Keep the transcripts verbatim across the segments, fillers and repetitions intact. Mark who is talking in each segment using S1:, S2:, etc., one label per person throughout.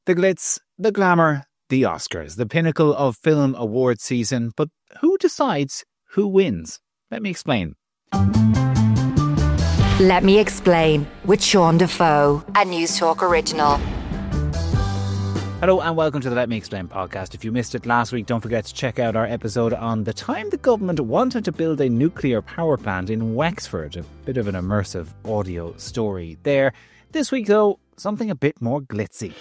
S1: The glitz, the glamour, the Oscars, the pinnacle of film award season. But who decides who wins? Let me explain.
S2: Let Me Explain with Sean Defoe, a News Talk original.
S1: Hello and welcome to the Let Me Explain podcast. If you missed it last week, don't forget to check out our episode on the time the government wanted to build a nuclear power plant in Wexford. A bit of an immersive audio story there. This week though, something a bit more glitzy.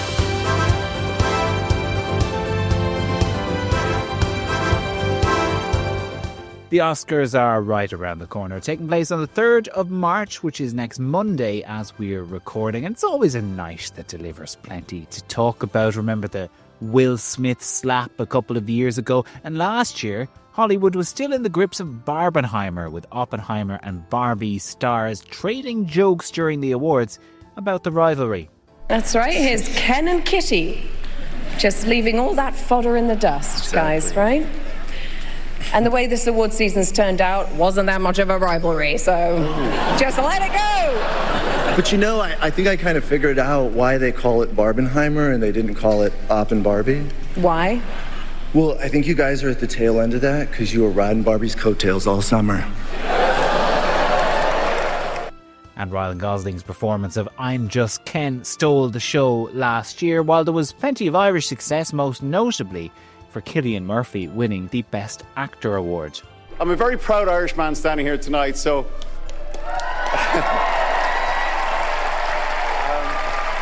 S1: The Oscars are right around the corner, taking place on the third of March, which is next Monday as we're recording. And it's always a night that delivers plenty to talk about. Remember the Will Smith slap a couple of years ago? And last year, Hollywood was still in the grips of Barbenheimer, with Oppenheimer and Barbie stars trading jokes during the awards about the rivalry.
S3: That's right, here's Ken and Kitty. Just leaving all that fodder in the dust, exactly. Guys, right? And the way this award season's turned out wasn't that much of a rivalry, so just let it go.
S4: But you know, I, I think I kind of figured out why they call it Barbenheimer and they didn't call it Opp and Barbie.
S3: Why?
S4: Well, I think you guys are at the tail end of that because you were riding Barbie's coattails all summer.
S1: And Ryan Gosling's performance of I'm Just Ken stole the show last year, while there was plenty of Irish success, most notably for Cillian Murphy winning the Best Actor award.
S5: I'm a very proud Irishman standing here tonight, so... um,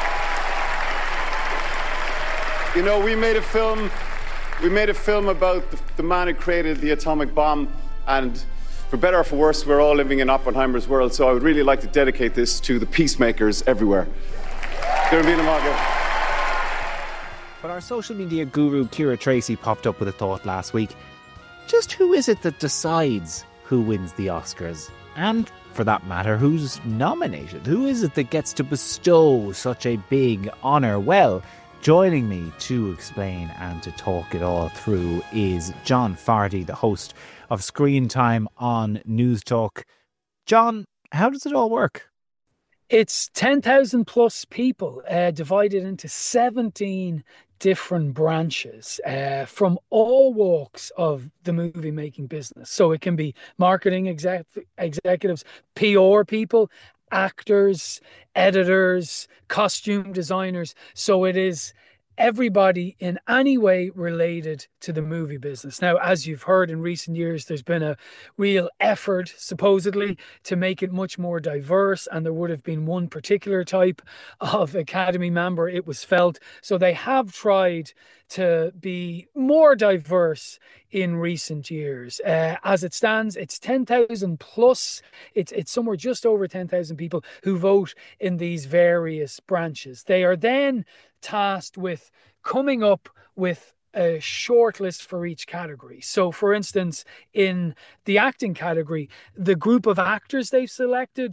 S5: you know, we made a film, we made a film about the, the man who created the atomic bomb, and for better or for worse, we're all living in Oppenheimer's world, so I would really like to dedicate this to the peacemakers everywhere. Gonna be in the market.
S1: But our social media guru Ciara Tracy popped up with a thought last week. Just who is it that decides who wins the Oscars? And, for that matter, who's nominated? Who is it that gets to bestow such a big honour? Well, joining me to explain and to talk it all through is John Fardy, the host of Screen Time on News Talk. John, how does it all work?
S6: It's ten thousand plus people uh, divided into seventeen different branches uh, from all walks of the movie making business. So it can be marketing exec- executives, P R people, actors, editors, costume designers. So it is everybody in any way related to the movie business. Now, as you've heard in recent years, there's been a real effort, supposedly, to make it much more diverse, and there would have been one particular type of Academy member, it was felt. So they have tried to be more diverse in recent years. Uh, as it stands, it's ten thousand plus. It's, it's somewhere just over ten thousand people who vote in these various branches. They are then tasked with coming up with a short list for each category. So, for instance, in the acting category, the group of actors they've selected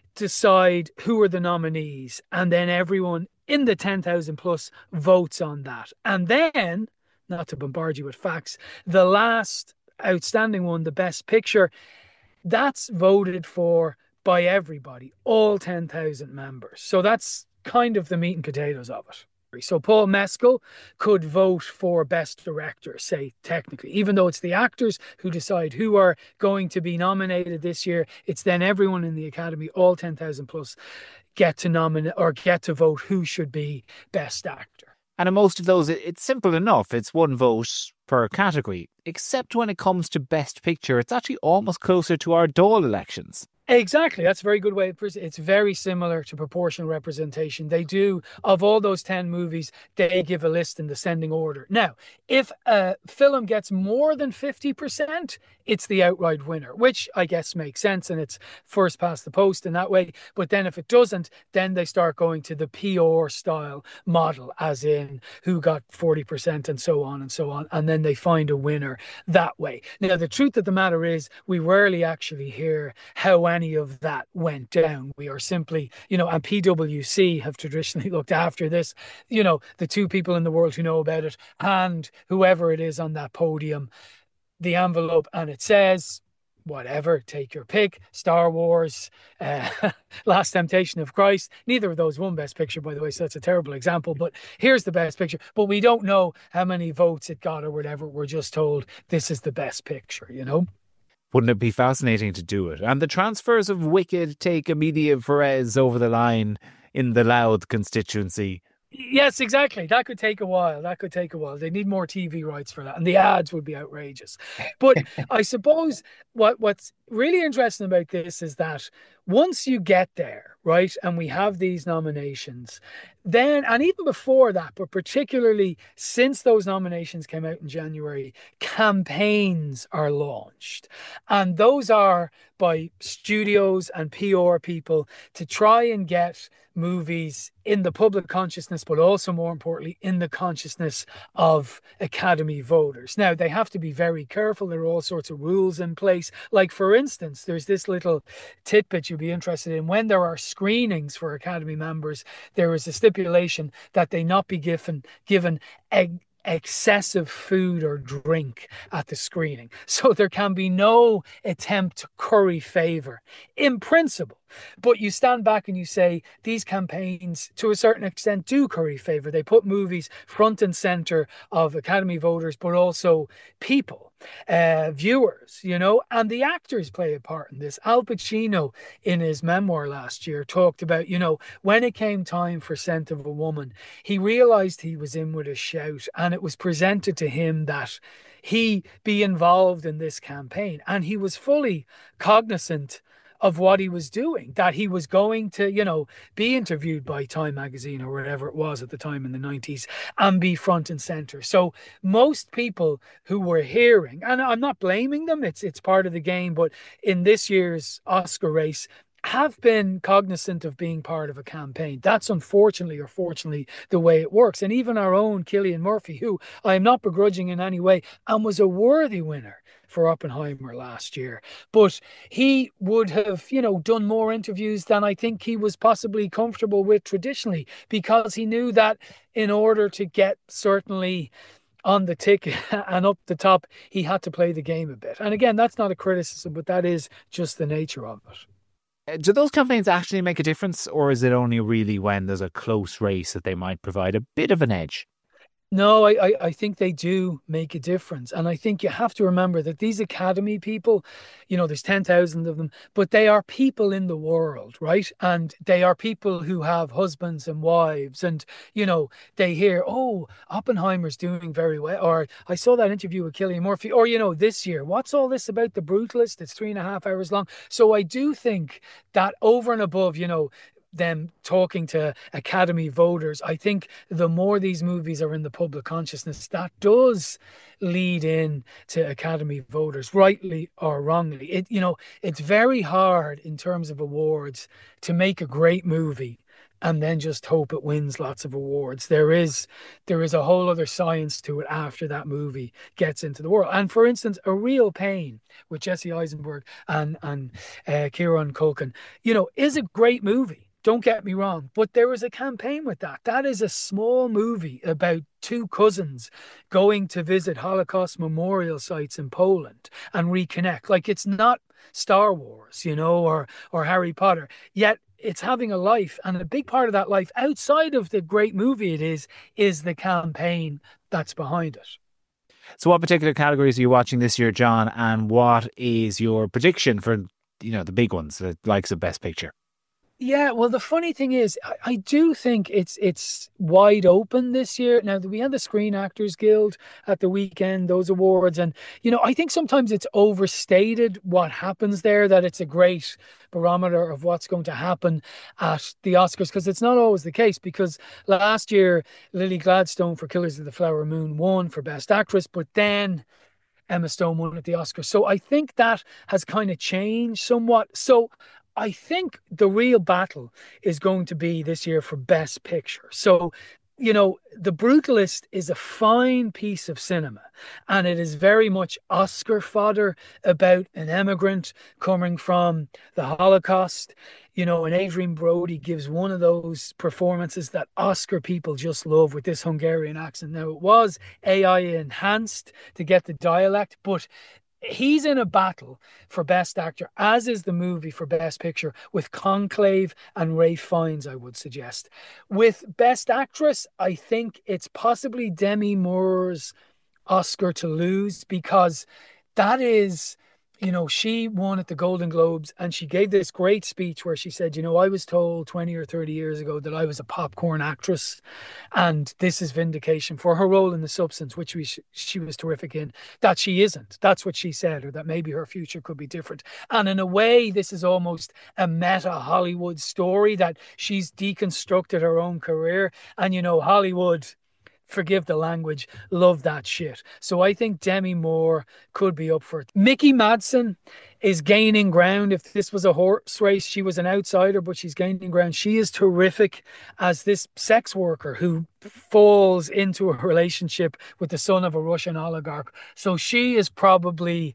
S6: decide who are the nominees, and then everyone in the ten thousand plus votes on that. And then, not to bombard you with facts, the last outstanding one, the Best Picture, that's voted for by everybody, all ten thousand members. So that's kind of the meat and potatoes of it. So Paul Mescal could vote for Best Director, say, technically, even though it's the actors who decide who are going to be nominated this year. It's then everyone in the Academy, all ten thousand plus, get to nominate or get to vote who should be Best Actor.
S1: And in most of those, it's simple enough. It's one vote per category. Except when it comes to Best Picture, it's actually almost closer to our Dáil elections.
S6: Exactly. That's a very good way of putting it. It's very similar to proportional representation. They do, of all those ten movies, they give a list in descending order. Now, if a film gets more than fifty percent, it's the outright winner, which I guess makes sense, and it's first past the post in that way. But then if it doesn't, then they start going to the P R style model, as in who got forty percent and so on and so on. And then they find a winner that way. Now, the truth of the matter is we rarely actually hear how any of that went down. We are simply, you know, and P W C have traditionally looked after this, you know, the two people in the world who know about it, and whoever it is on that podium, the envelope, and it says whatever, take your pick. Star Wars, uh, Last Temptation of Christ. Neither of those won Best Picture, by the way, so that's a terrible example. But here's the Best Picture. But we don't know how many votes it got or whatever. We're just told this is the Best Picture, you know?
S1: Wouldn't it be fascinating to do it? And the transfers of Wicked take Emilia Perez over the line in the Louth constituency.
S6: Yes, exactly. That could take a while. That could take a while. They need more T V rights for that. And the ads would be outrageous. But I suppose what what's really interesting about this is that once you get there, right, and we have these nominations, then, and even before that, but particularly since those nominations came out in January, campaigns are launched. And those are by studios and P R people to try and get movies in the public consciousness, but also more importantly, in the consciousness of Academy voters. Now, they have to be very careful. There are all sorts of rules in place. Like, for instance, there's this little tidbit you'd be interested in. When there are screenings for Academy members, there is a stipulation that they not be given, given egg excessive food or drink at the screening. So there can be no attempt to curry favor in principle. But you stand back and you say these campaigns, to a certain extent, do curry favor. They put movies front and center of Academy voters, but also people, uh, viewers, you know, and the actors play a part in this. Al Pacino, in his memoir last year, talked about, you know, when it came time for Scent of a Woman, he realized he was in with a shout, and it was presented to him that he be involved in this campaign. And he was fully cognizant of what he was doing, that he was going to, you know, be interviewed by Time magazine or whatever it was at the time in the nineties and be front and center. So most people who were hearing, and I'm not blaming them, it's it's part of the game, but in this year's Oscar race, have been cognizant of being part of a campaign. That's unfortunately or fortunately the way it works. And even our own Cillian Murphy, who I am not begrudging in any way and was a worthy winner for Oppenheimer last year, but he would have, you know, done more interviews than I think he was possibly comfortable with traditionally, because he knew that in order to get certainly on the ticket and up the top, he had to play the game a bit. And again, that's not a criticism, but that is just the nature of it.
S1: Do those campaigns actually make a difference, or is it only really when there's a close race that they might provide a bit of an edge?
S6: No, I, I, I think they do make a difference. And I think you have to remember that these Academy people, you know, there's ten thousand of them, but they are people in the world, right? And they are people who have husbands and wives. And, you know, they hear, oh, Oppenheimer's doing very well. Or I saw that interview with Cillian Murphy. Or, you know, this year, what's all this about The Brutalist? It's three and a half hours long. So I do think that over and above, you know, them talking to Academy voters, I think the more these movies are in the public consciousness, that does lead in to Academy voters, rightly or wrongly. It, you know, it's very hard in terms of awards to make a great movie and then just hope it wins lots of awards. There is there is a whole other science to it after that movie gets into the world. And for instance, A Real Pain with Jesse Eisenberg and, and uh, Kieran Culkin, you know, is a great movie. Don't get me wrong, but there was a campaign with that. That is a small movie about two cousins going to visit Holocaust memorial sites in Poland and reconnect. Like, it's not Star Wars, you know, or or Harry Potter. Yet it's having a life, and a big part of that life, outside of the great movie it is, is the campaign that's behind it.
S1: So what particular categories are you watching this year, John, and what is your prediction for, you know, the big ones, the likes of Best Picture?
S6: Yeah, well, the funny thing is, I, I do think it's it's wide open this year. Now, we had the Screen Actors Guild at the weekend, those awards. And, you know, I think sometimes it's overstated what happens there, that it's a great barometer of what's going to happen at the Oscars, because it's not always the case. Because last year, Lily Gladstone for Killers of the Flower Moon won for Best Actress, but then Emma Stone won at the Oscars. So I think that has kind of changed somewhat. So I think the real battle is going to be this year for Best Picture. So, you know, The Brutalist is a fine piece of cinema, and it is very much Oscar fodder about an immigrant coming from the Holocaust. You know, and Adrian Brody gives one of those performances that Oscar people just love with this Hungarian accent. Now, it was A I enhanced to get the dialect, but he's in a battle for Best Actor, as is the movie for Best Picture, with Conclave and Ralph Fiennes, I would suggest. With Best Actress, I think it's possibly Demi Moore's Oscar to lose, because that is, you know, she won at the Golden Globes and she gave this great speech where she said, you know, I was told twenty or thirty years ago that I was a popcorn actress, and this is vindication for her role in The Substance, which we sh- she was terrific in, that she isn't. That's what she said, or that maybe her future could be different. And in a way, this is almost a meta Hollywood story, that she's deconstructed her own career. And, you know, Hollywood, forgive the language, love that shit. So I think Demi Moore could be up for it. Mickey Madsen is gaining ground. If this was a horse race, she was an outsider, but she's gaining ground. She is terrific as this sex worker who falls into a relationship with the son of a Russian oligarch. So she is probably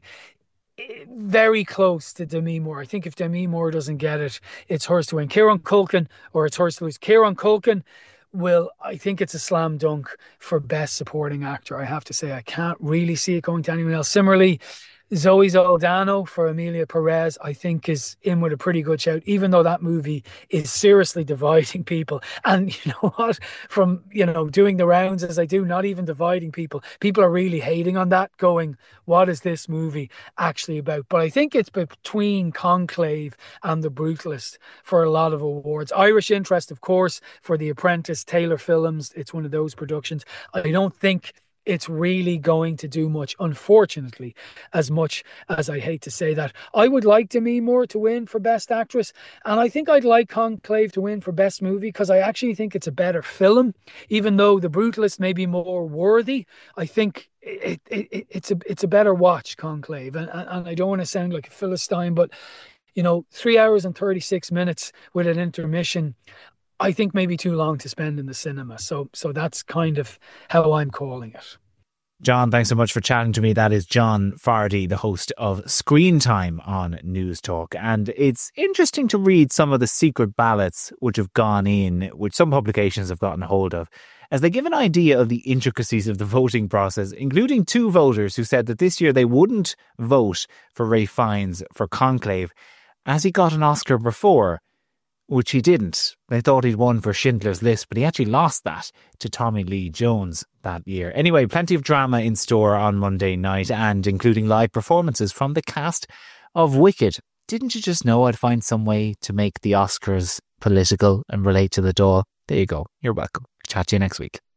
S6: very close to Demi Moore. I think if Demi Moore doesn't get it, it's hers to win. Kieran Culkin, or it's hers to lose. Kieran Culkin will, I think it's a slam dunk for Best Supporting Actor. I have to say, I can't really see it going to anyone else. Similarly, Zoe Saldana for Emilia Perez, I think, is in with a pretty good shout, even though that movie is seriously dividing people. And you know what? From, you know, doing the rounds as I do, not even dividing people, people are really hating on that, going, what is this movie actually about? But I think it's between Conclave and The Brutalist for a lot of awards. Irish interest, of course, for The Apprentice, Taylor Films. It's one of those productions. I don't think it's really going to do much, unfortunately, as much as I hate to say that. I would like Demi Moore to win for Best Actress, and I think I'd like Conclave to win for Best Movie, because I actually think it's a better film. Even though The Brutalist may be more worthy, I think it, it, it, it's a it's a better watch, Conclave. And, and I don't want to sound like a Philistine, but, you know, three hours and thirty-six minutes with an intermission, I think maybe too long to spend in the cinema. So so that's kind of how I'm calling it.
S1: John, thanks so much for chatting to me. That is John Fardy, the host of Screen Time on News Talk. And it's interesting to read some of the secret ballots which have gone in, which some publications have gotten hold of, as they give an idea of the intricacies of the voting process, including two voters who said that this year they wouldn't vote for Ralph Fiennes for Conclave, as he got an Oscar before, which he didn't. They thought he'd won for Schindler's List, but he actually lost that to Tommy Lee Jones that year. Anyway, plenty of drama in store on Monday night, and including live performances from the cast of Wicked. Didn't you just know I'd find some way to make the Oscars political and relate to the Dáil? There you go. You're welcome. Chat to you next week.